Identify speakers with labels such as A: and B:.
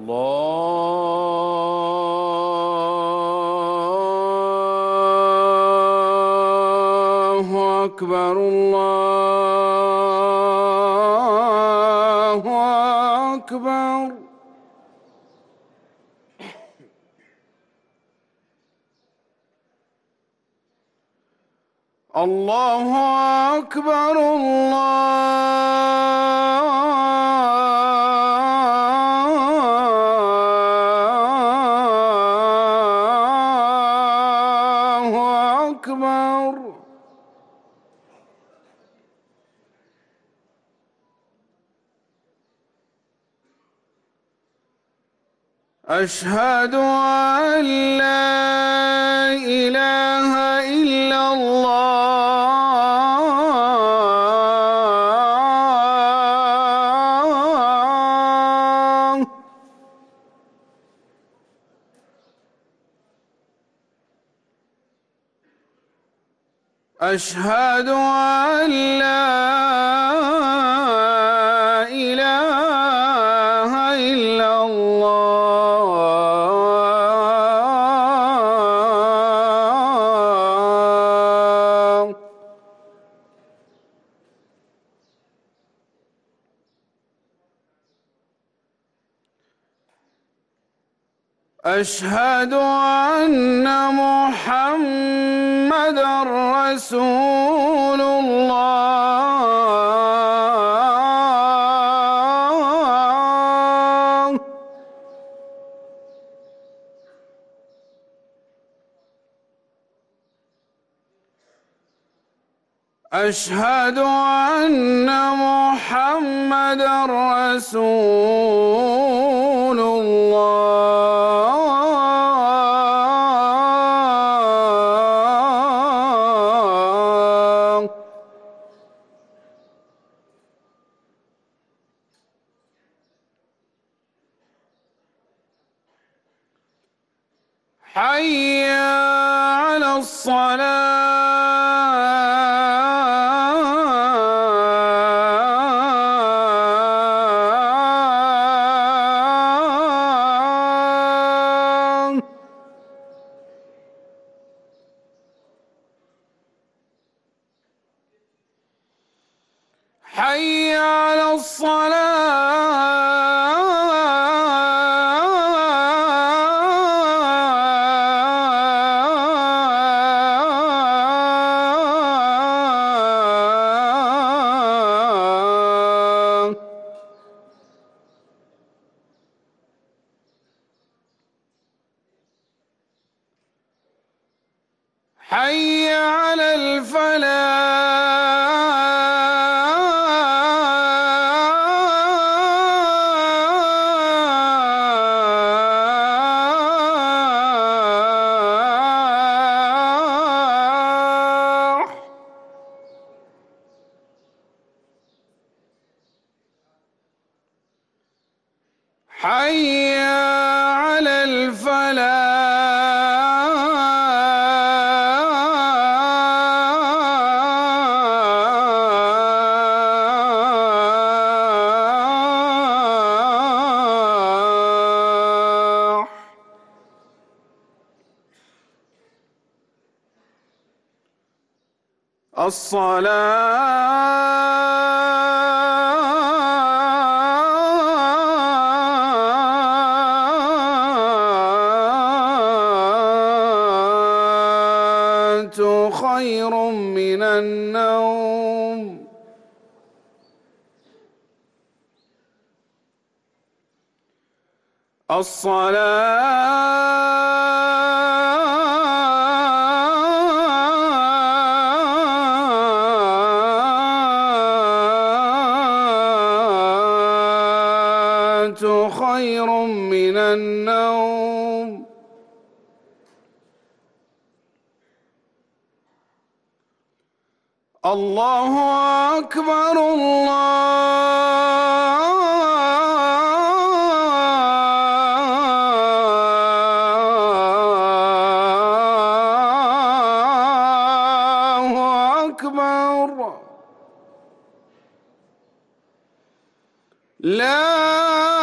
A: الله أكبر الله أكبر. الله أكبر الله أكبر. أشهد أن لا إله إلا الله. أشهد أن لا إله إلا الله. أشهد أن محمدًا رسول الله. أشهد أن محمدًا رسول الله. حي على الصلاة. حي على الصلاة. حي على الفلاح. حي على الفلاح. الصلاة خير من النوم. الصلاة خير من النوم. الله أكبر الله أكبر. لا